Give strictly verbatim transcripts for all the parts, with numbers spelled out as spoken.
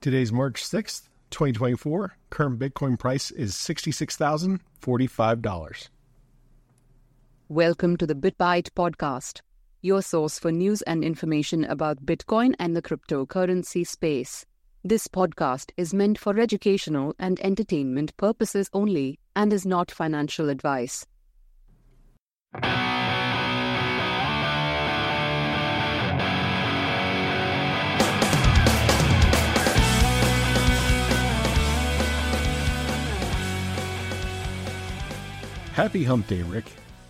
Today's March sixth, twenty twenty-four. Current Bitcoin price is sixty-six thousand forty-five dollars. Welcome to the BitByte podcast, your source for news and information about Bitcoin and the cryptocurrency space. This podcast is meant for educational and entertainment purposes only and is not financial advice. Happy Hump Day, Rick.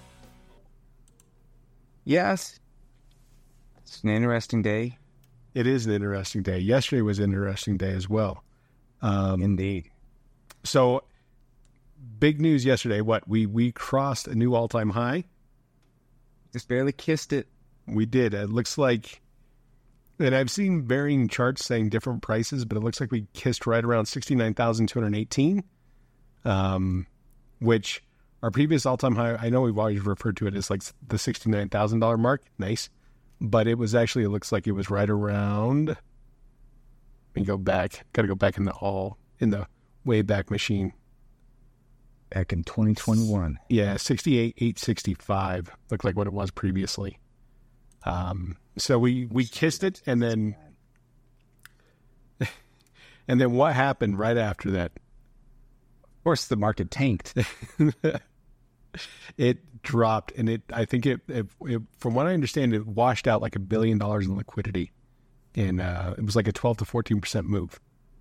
Yes. It's an interesting day. It is an interesting day. Yesterday was an interesting day as well. Um, Indeed. So, big news yesterday. What? We we crossed a new all-time high. Just barely kissed it. We did. It looks like, and I've seen varying charts saying different prices, but it looks like we kissed right around sixty-nine thousand two hundred eighteen, um, which our previous all-time high, I know we've always referred to it as like the sixty-nine thousand dollars mark. Nice. But it was actually, it looks like it was right around, let me go back. Got to go back in the hall, in the way back machine. Back in twenty twenty-one. Yeah, sixty-eight thousand eight hundred sixty-five looked like what it was previously. Um, so we, we kissed it, and then, and then what happened right after that? Of course, the market tanked. It dropped, and it, I think it, it, it, from what I understand, it washed out like a billion dollars in liquidity. And uh, it was like a twelve to fourteen percent move.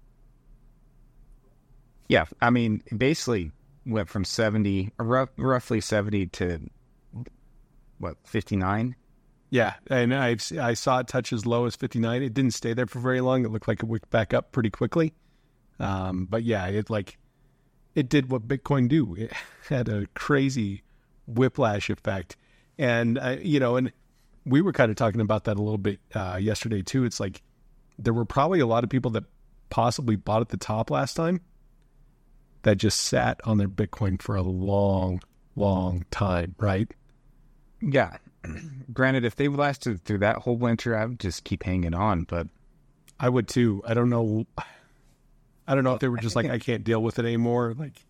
Yeah, I mean, it basically went from seventy, rough, roughly seventy to, what, fifty-nine? Yeah, and I I saw it touch as low as fifty-nine. It didn't stay there for very long. It looked like it went back up pretty quickly. Um, but yeah, it like, it did what Bitcoin do. It had a crazy whiplash effect. And, uh, you know, and we were kind of talking about that a little bit uh, yesterday too. It's like there were probably a lot of people that possibly bought at the top last time that just sat on their Bitcoin for a long, long time, right? Yeah. Granted, if they lasted through that whole winter, I would just keep hanging on, but I would too. I don't know. I don't know if they were just like, I can't deal with it anymore. Like,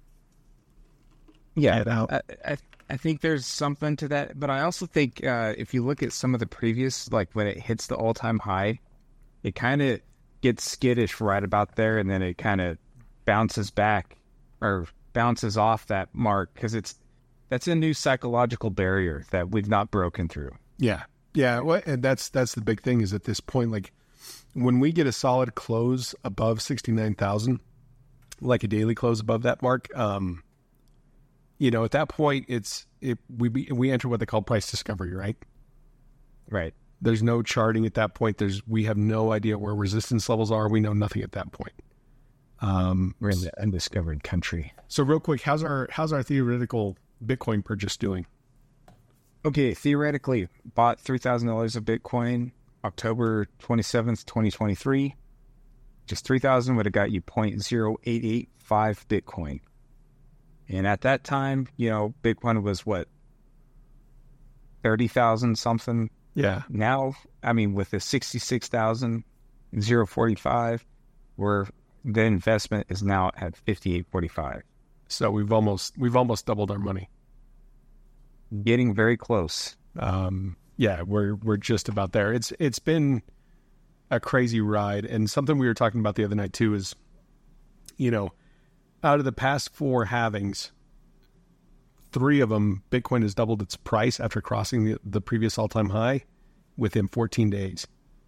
yeah, get out. I, I I think there's something to that, but I also think uh, if you look at some of the previous, like when it hits the all-time high, it kind of gets skittish right about there, and then it kind of bounces back or bounces off that mark because it's that's a new psychological barrier that we've not broken through. Yeah, yeah. Well, and that's that's the big thing is at this point, like when we get a solid close above sixty-nine thousand, like a daily close above that mark, um, you know, at that point, it's it we be, we enter what they call price discovery, right? Right. There's no charting at that point. There's we have no idea where resistance levels are. We know nothing at that point. Um, We're in the undiscovered country. So real quick, how's our how's our theoretical Bitcoin purchase doing? Okay, theoretically, bought three thousand dollars of Bitcoin October twenty-seventh, twenty twenty-three. Just three thousand would have got you zero point zero eight eight five Bitcoin. And at that time, you know, Bitcoin was what, thirty thousand something? Yeah. Now, I mean, with the sixty-six thousand forty-five, we're the investment is now at fifty-eight forty-five. So we've almost we've almost doubled our money. Getting very close. Um, yeah, we're we're just about there. It's it's been a crazy ride, and something we were talking about the other night too is, you know, out of the past four halvings, three of them, Bitcoin has doubled its price after crossing the, the previous all-time high within fourteen days.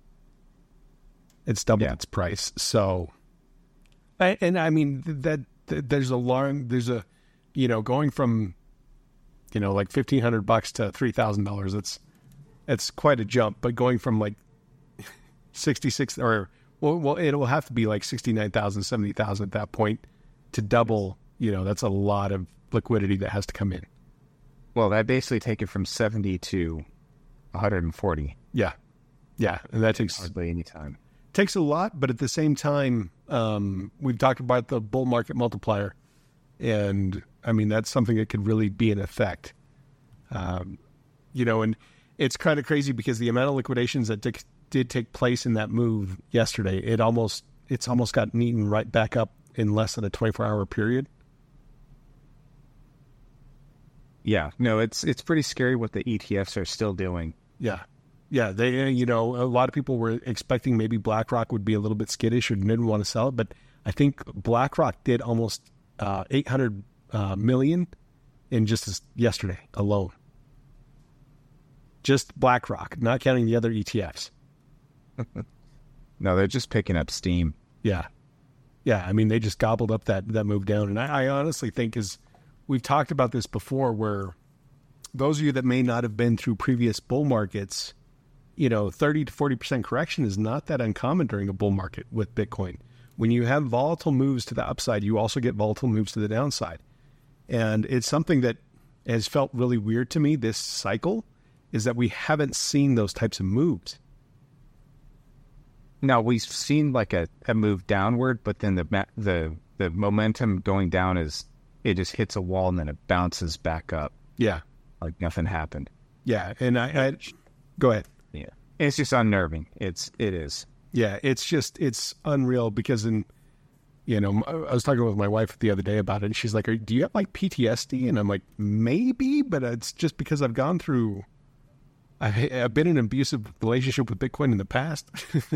It's doubled yeah. its price. So, and, and I mean that, that there's a long, there's a, you know, going from, you know, like fifteen hundred bucks to three thousand dollars. It's it's quite a jump. But going from like sixty-six or well, well, it will have to be like sixty-nine thousand, seventy thousand at that point to double. You know, that's a lot of liquidity that has to come in. Well, that basically take it from seventy to one hundred forty. Yeah, yeah, and that takes hardly any time. Takes a lot, but at the same time, um, we've talked about the bull market multiplier, and I mean that's something that could really be in effect. Um, you know, and it's kind of crazy because the amount of liquidations that did, did take place in that move yesterday, it almost it's almost gotten eaten right back up in less than a twenty-four hour period. Yeah, no, it's it's pretty scary what the E T Fs are still doing. Yeah. Yeah, they, you know, a lot of people were expecting maybe BlackRock would be a little bit skittish or didn't want to sell it, but I think BlackRock did almost uh, eight hundred uh, million in just this, yesterday alone. Just BlackRock, not counting the other E T Fs. No, they're just picking up steam. Yeah. Yeah, I mean, they just gobbled up that, that move down. And I, I honestly think, is we've talked about this before, where those of you that may not have been through previous bull markets, you know, thirty to forty percent correction is not that uncommon during a bull market with Bitcoin. When you have volatile moves to the upside, you also get volatile moves to the downside. And it's something that has felt really weird to me this cycle, is that we haven't seen those types of moves. Now, we've seen like a, a move downward, but then the the the momentum going down is, it just hits a wall and then it bounces back up. Yeah. Like nothing happened. Yeah. And I, I go ahead. Yeah. It's just unnerving. It's, it is. Yeah. It's just, it's unreal because in, you know, I was talking with my wife the other day about it, and she's like, do you have like P T S D? And I'm like, maybe, but it's just because I've gone through, I've, I've been in an abusive relationship with Bitcoin in the past.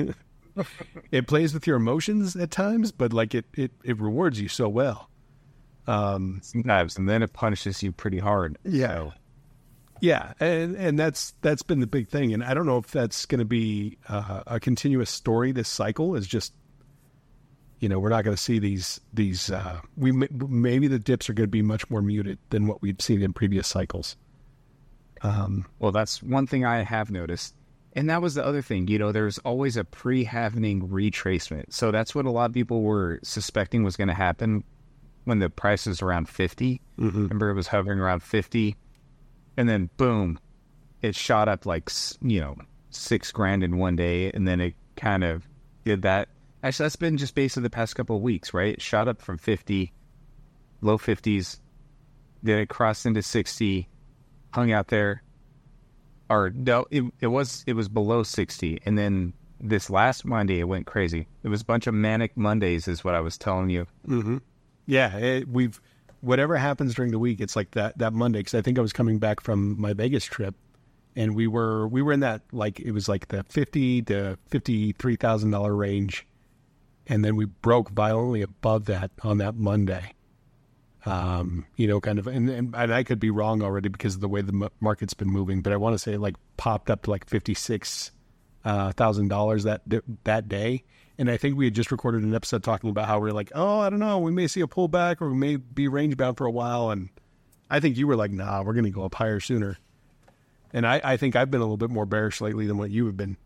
It plays with your emotions at times, but like it, it, it rewards you so well. Um, Sometimes, and then it punishes you pretty hard. Yeah. So. Yeah. And, and that's, that's been the big thing. And I don't know if that's going to be uh, a continuous story. This cycle is just, you know, we're not going to see these, these, uh, we, maybe the dips are going to be much more muted than what we've seen in previous cycles. Um, well, that's one thing I have noticed. And that was the other thing, you know, there's always a pre-halvening retracement. So that's what a lot of people were suspecting was going to happen when the price was around fifty. Mm-hmm. Remember, it was hovering around fifty. And then, boom, it shot up like, you know, six grand in one day. And then it kind of did that. Actually, that's been just based on the past couple of weeks, right? It shot up from fifty, low fifties. Then it crossed into sixty, hung out there. Or no, it, it was it was below sixty. And then this last Monday, it went crazy. It was a bunch of manic Mondays is what I was telling you. Mm-hmm. Yeah, it, we've whatever happens during the week, it's like that that Monday, because I think I was coming back from my Vegas trip, and we were we were in that, like, it was like the fifty to fifty three thousand dollar range, and then we broke violently above that on that Monday. Um, you know, kind of, and, and and I could be wrong already because of the way the market's been moving, but I want to say it like popped up to like fifty six uh, thousand dollars that that day. And I think we had just recorded an episode talking about how we're like, oh, I don't know, we may see a pullback or we may be range bound for a while. And I think you were like, nah, we're going to go up higher sooner. And I, I think I've been a little bit more bearish lately than what you have been.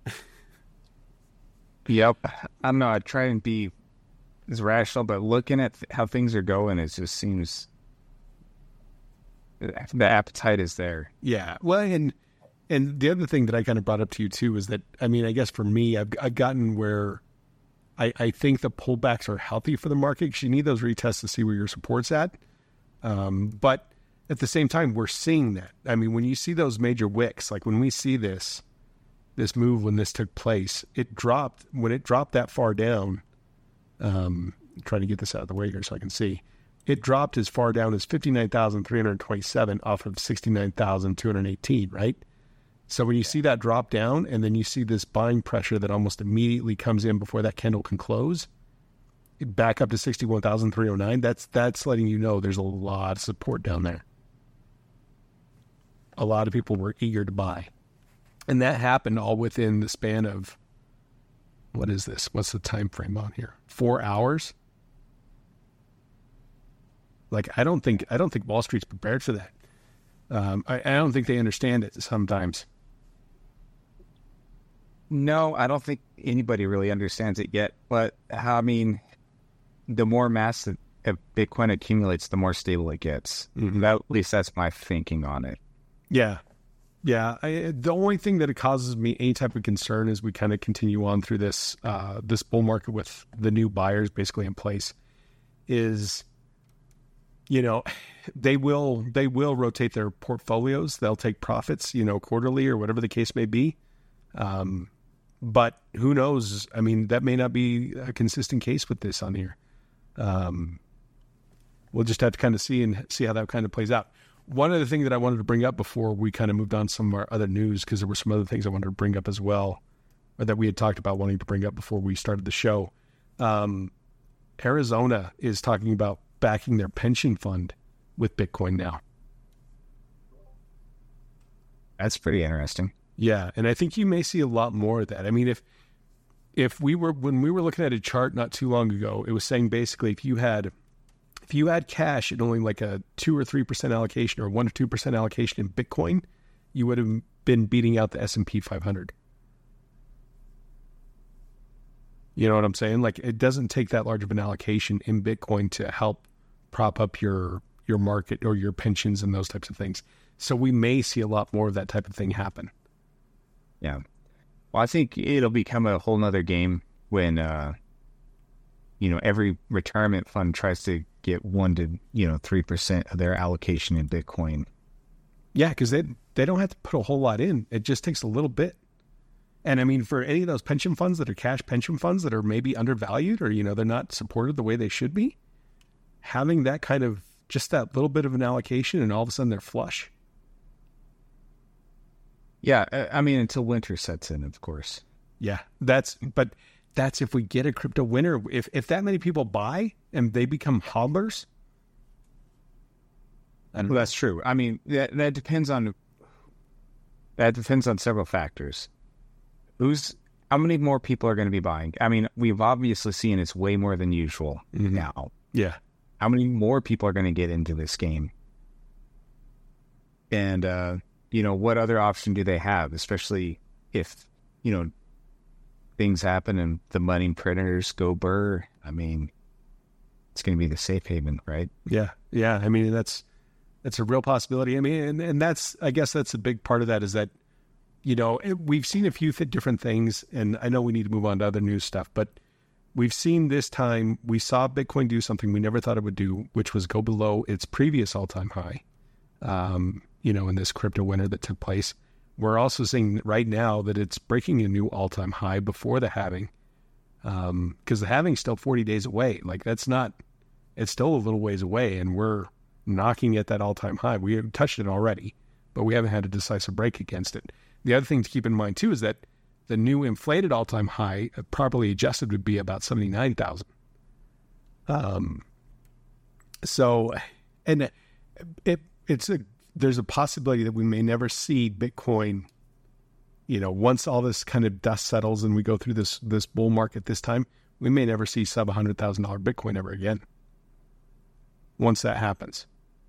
Yep. I don't know. I try and be as rational, but looking at th- how things are going, it just seems the appetite is there. Yeah. Well, and and the other thing that I kind of brought up to you too is that, I mean, I guess for me, I've, I've gotten where I, I think the pullbacks are healthy for the market, because you need those retests to see where your support's at. Um, but at the same time, we're seeing that. I mean, when you see those major wicks, like when we see this, this move, when this took place, it dropped, when it dropped that far down, um, trying to get this out of the way here so I can see, it dropped as far down as fifty-nine thousand three hundred twenty-seven off of sixty-nine thousand two hundred eighteen, right? So when you see that drop down and then you see this buying pressure that almost immediately comes in before that candle can close, back up to sixty-one thousand three hundred nine, that's that's letting you know there's a lot of support down there. A lot of people were eager to buy. And that happened all within the span of, what is this? What's the time frame on here? Four hours? Like, I don't think I don't think Wall Street's prepared for that. Um, I, I don't think they understand it sometimes. No, I don't think anybody really understands it yet. But I mean, the more mass that Bitcoin accumulates, the more stable it gets. Mm-hmm. That, at least that's my thinking on it. Yeah. Yeah. I, the only thing that it causes me any type of concern as we kind of continue on through this, uh, this bull market with the new buyers basically in place is, you know, they will, they will rotate their portfolios. They'll take profits, you know, quarterly or whatever the case may be. Um, but who knows? I mean, that may not be a consistent case with this on here. Um, we'll just have to kind of see and see how that kind of plays out. One other thing that I wanted to bring up before we kind of moved on to some of our other news, because there were some other things I wanted to bring up as well, or that we had talked about wanting to bring up before we started the show. Um, Arizona is talking about backing their pension fund with Bitcoin now. That's pretty interesting. Yeah, and I think you may see a lot more of that. I mean, if if we were when we were looking at a chart not too long ago, it was saying basically if you had if you had cash at only like a two or three percent allocation or one or two percent allocation in Bitcoin, you would have been beating out the S and P five hundred. You know what I'm saying? Like, it doesn't take that large of an allocation in Bitcoin to help prop up your your market or your pensions and those types of things. So we may see a lot more of that type of thing happen. Yeah. Well, I think it'll become a whole nother game when, uh, you know, every retirement fund tries to get one to, you know, three percent of their allocation in Bitcoin. Yeah, because they, they don't have to put a whole lot in. It just takes a little bit. And I mean, for any of those pension funds that are cash pension funds that are maybe undervalued or, you know, they're not supported the way they should be, having that kind of, just that little bit of an allocation and all of a sudden they're flush. Yeah, I mean, until winter sets in, of course. Yeah, that's, but that's if we get a crypto winter. If if that many people buy and they become hodlers. Well, that's true. I mean, that, that depends on, that depends on several factors. Who's, how many more people are going to be buying? I mean, we've obviously seen it's way more than usual mm-hmm. now. Yeah. How many more people are going to get into this game? And, uh, you know, what other option do they have, especially if, you know, things happen and the money printers go burr? I mean, it's going to be the safe haven, right? Yeah. Yeah. I mean, that's, that's a real possibility. I mean, and, and that's, I guess that's a big part of that is that, you know, it, we've seen a few th- different things, and I know we need to move on to other news stuff, but we've seen this time, we saw Bitcoin do something we never thought it would do, which was go below its previous all-time high, um, you know, in this crypto winter that took place. We're also seeing right now that it's breaking a new all-time high before the halving, because um, the halving's still forty days away. Like, that's not, it's still a little ways away, and we're knocking at that all-time high. We have touched it already, but we haven't had a decisive break against it. The other thing to keep in mind, too, is that the new inflated all-time high, uh, properly adjusted, would be about seventy-nine thousand. Um, so, and it, it it's a, there's a possibility that we may never see Bitcoin, you know, once all this kind of dust settles and we go through this, this bull market this time, we may never see sub one hundred thousand dollars Bitcoin ever again. Once that happens.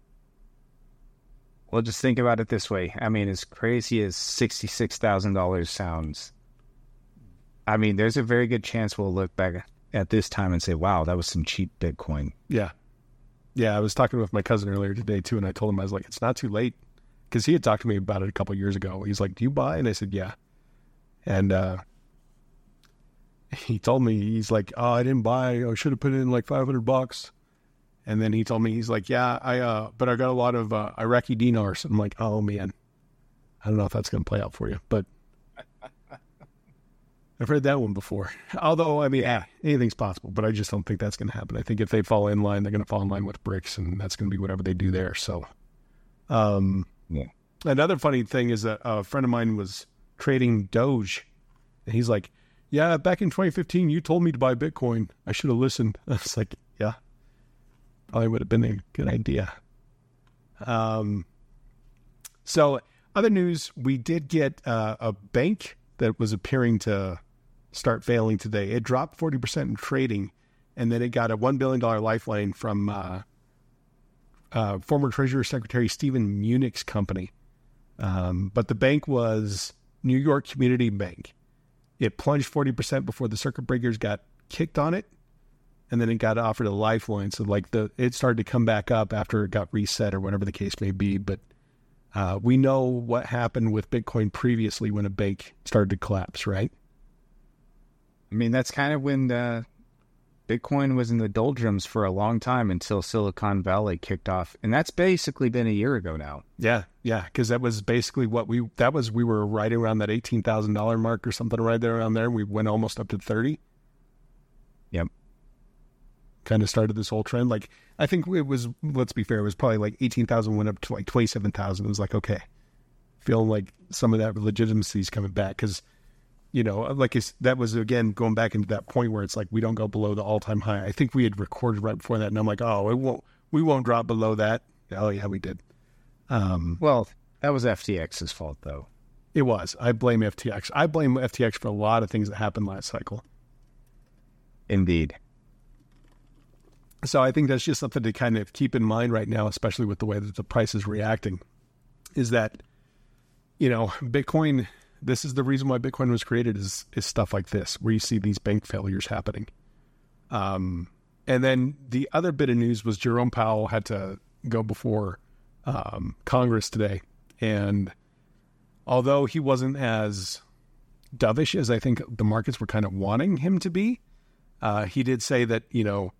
Well, just think about it this way. I mean, as crazy as sixty-six thousand dollars sounds, I mean, there's a very good chance we'll look back at this time and say, wow, that was some cheap Bitcoin. Yeah. Yeah, I was talking with my cousin earlier today, too, and I told him, I was like, it's not too late. Because he had talked to me about it a couple of years ago. He's like, do you buy? And I said, yeah. And uh, he told me, he's like, oh, I didn't buy. I should have put in like five hundred bucks. And then he told me, he's like, yeah, I, uh, but I got a lot of uh, Iraqi dinars. I'm like, oh, man, I don't know if that's going to play out for you, but I've heard that one before. Although, I mean, yeah, anything's possible, but I just don't think that's going to happen. I think if they fall in line, they're going to fall in line with bricks, and that's going to be whatever they do there. So, um, yeah. Another funny thing is that a friend of mine was trading Doge, and he's like, yeah, back in twenty fifteen, you told me to buy Bitcoin. I should have listened. I was like, yeah. Probably would have been a good idea. Um, so, other news, we did get uh, a bank that was appearing to start failing today. It dropped forty percent in trading, and then it got a one billion dollars lifeline from uh, uh, former Treasury Secretary Stephen Munich's company. Um, but the bank was New York Community Bank. It plunged forty percent before the circuit breakers got kicked on it. And then it got offered a lifeline. So like the, it started to come back up after it got reset or whatever the case may be. But uh, we know what happened with Bitcoin previously when a bank started to collapse, right? I mean, that's kind of when the, Bitcoin was in the doldrums for a long time until Silicon Valley kicked off. And that's basically been a year ago now. Yeah, yeah, because that was basically what we, that was, we were right around that eighteen thousand dollars mark or something right there around there. We went almost up to thirty. Yep. Kind of started this whole trend. Like, I think it was, let's be fair, it was probably like eighteen thousand went up to like twenty-seven thousand. It was like, okay, feeling like some of that legitimacy is coming back because, you know, like it's, that was, again, going back into that point where it's like we don't go below the all-time high. I think we had recorded right before that, and I'm like, oh, it won't, we won't drop below that. Oh, yeah, we did. Um, well, that was F T X's fault, though. It was. I blame F T X. I blame F T X for a lot of things that happened last cycle. Indeed. So I think that's just something to kind of keep in mind right now, especially with the way that the price is reacting, is that, you know, Bitcoin... This is the reason why Bitcoin was created is, is stuff like this, where you see these bank failures happening. Um, and then the other bit of news was Jerome Powell had to go before um, Congress today. And although he wasn't as dovish as I think the markets were kind of wanting him to be, uh, he did say that, you know,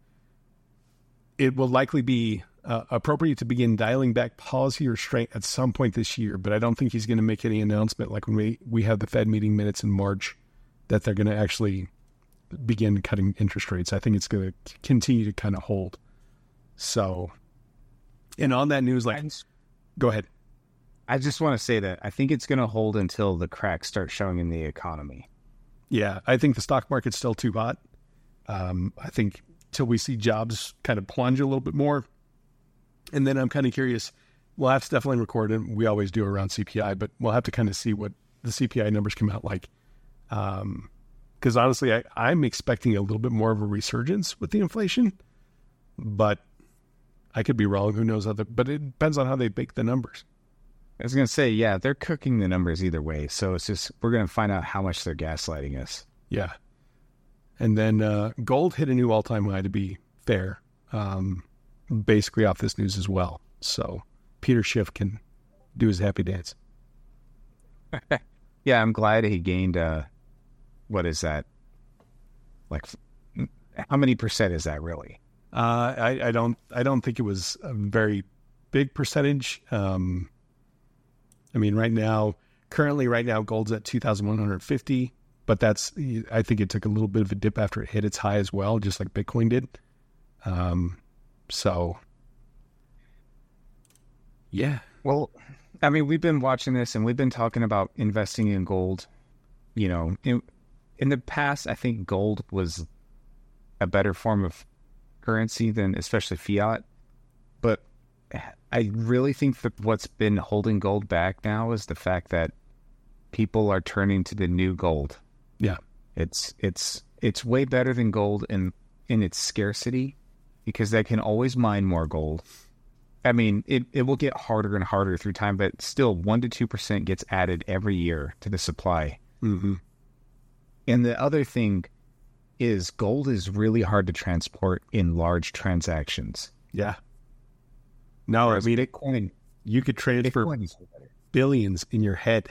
it will likely be Uh, appropriate to begin dialing back policy restraint at some point this year, but I don't think he's going to make any announcement like when we, we have the Fed meeting minutes in March that they're going to actually begin cutting interest rates. I think it's going to continue to kind of hold. So, and on that news, like, just, go ahead. I just want to say that I think it's going to hold until the cracks start showing in the economy. Yeah, I think the stock market's still too hot. Um, I think till we see jobs kind of plunge a little bit more. And then I'm kind of curious, we'll have to definitely record it. We always do around C P I, but we'll have to kind of see what the C P I numbers come out like. Um, because honestly, I, I'm expecting a little bit more of a resurgence with the inflation, but I could be wrong. Who knows? How the, but it depends on how they bake the numbers. I was going to say, yeah, they're cooking the numbers either way. So it's just, we're going to find out how much they're gaslighting us. Yeah. And then uh, gold hit a new all-time high, to be fair. Um, basically off this news as well. So Peter Schiff can do his happy dance. Yeah, I'm glad he gained, uh, what is that? Like, how many percent is that really? Uh, I, I don't I don't think it was a very big percentage. Um, I mean, right now, currently right now, gold's at two thousand one hundred fifty, but that's, I think it took a little bit of a dip after it hit its high as well, just like Bitcoin did. Um, So, yeah. Well, I mean, we've been watching this and we've been talking about investing in gold. You know, in, in the past, I think gold was a better form of currency than especially fiat. But I really think that what's been holding gold back now is the fact that people are turning to the new gold. Yeah. It's, it's, it's way better than gold in, in its scarcity, because they can always mine more gold. I mean, it, it will get harder and harder through time, but still one to two percent gets added every year to the supply. Mm-hmm. And the other thing is gold is really hard to transport in large transactions. Yeah. No, Whereas I mean, Bitcoin, you could transfer Bitcoin is better. billions in your head.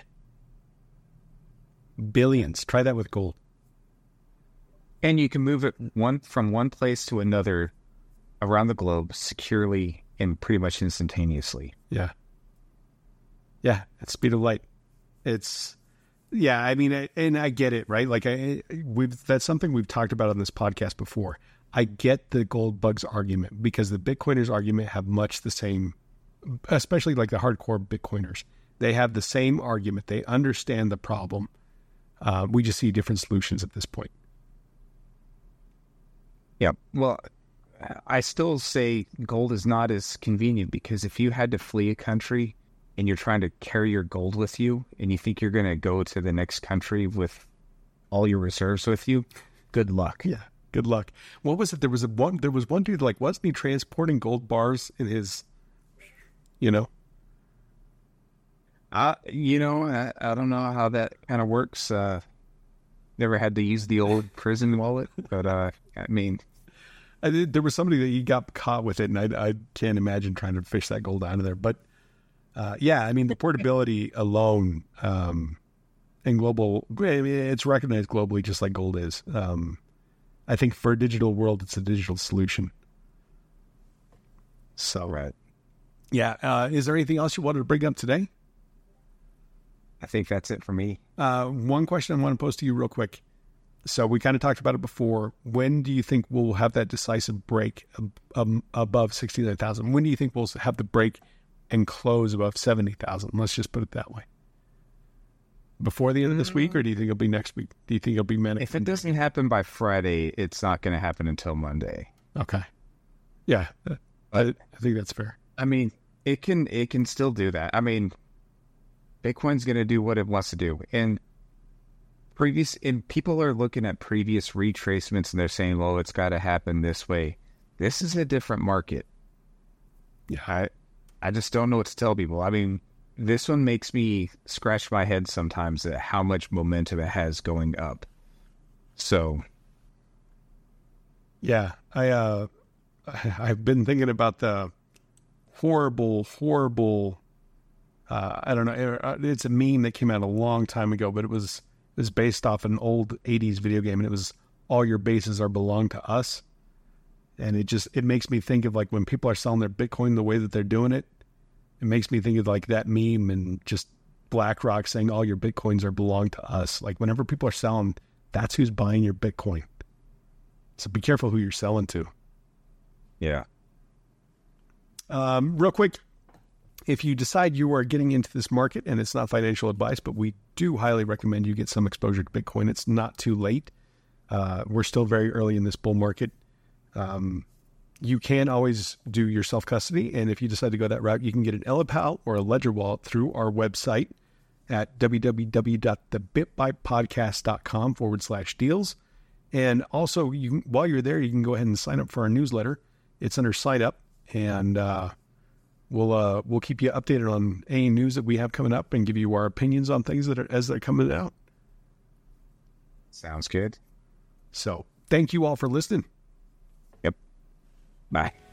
Billions. Try that with gold. And you can move it one from one place to another around the globe securely and pretty much instantaneously. Yeah. Yeah. At speed of light. It's, yeah, I mean, I, and I get it, right? Like I, we've, that's something we've talked about on this podcast before. I get the gold bugs argument because the Bitcoiners argument have much the same, especially like the hardcore Bitcoiners. They have the same argument. They understand the problem. Uh, we just see different solutions at this point. Yeah. Well, I still say gold is not as convenient, because if you had to flee a country and you're trying to carry your gold with you and you think you're going to go to the next country with all your reserves with you, good luck. Yeah. Good luck. What was it? There was a one, there was one dude, like, wasn't he transporting gold bars in his, you know? Uh, you know, I, I don't know how that kind of works. Uh, never had to use the old prison wallet, but uh, I mean, I did, there was somebody that he got caught with it, and I, I can't imagine trying to fish that gold out of there. But uh, yeah, I mean, the portability alone, um, and global, I mean, it's recognized globally just like gold is. Um, I think for a digital world, it's a digital solution. So, Right. yeah. Uh, is there anything else you wanted to bring up today? I think that's it for me. Uh, one question I want to pose to you real quick. So we kind of talked about it before. When do you think we'll have that decisive break um, above sixty-nine thousand? When do you think we'll have the break and close above seventy thousand? Let's just put it that way. Before the end of this week, or do you think it'll be next week? Do you think it'll be manic? If it doesn't happen by Friday, it's not going to happen until Monday. Okay. Yeah, I, I think that's fair. I mean, it can it can still do that. I mean, Bitcoin's going to do what it wants to do. And previous and people are looking at previous retracements and they're saying, well, it's got to happen this way. This is a different market. Yeah. I, I just don't know what to tell people. I mean, this one makes me scratch my head sometimes at how much momentum it has going up. So, yeah, I, uh, I've been thinking about the horrible, horrible, uh, I don't know, it's a meme that came out a long time ago, but it was, it was based off an old eighties video game, and it was all your bases are belong to us. And it just, it makes me think of like when people are selling their Bitcoin the way that they're doing it, it makes me think of like that meme and just BlackRock saying all your Bitcoins are belong to us. Like whenever people are selling, that's who's buying your Bitcoin. So be careful who you're selling to. yeah. Um, real quick, if you decide you are getting into this market, and it's not financial advice, but we do highly recommend you get some exposure to Bitcoin. It's not too late. Uh, we're still very early in this bull market. Um, you can always do your self-custody, and if you decide to go that route, you can get an Ellipal or a Ledger wallet through our website at www.thebitbuypodcast.com forward slash deals. And also, you can, while you're there, you can go ahead and sign up for our newsletter. It's under Sign Up, and uh, we'll uh, we'll keep you updated on any news that we have coming up and give you our opinions on things that are as they're coming out. Sounds good. So, thank you all for listening. Yep. Bye.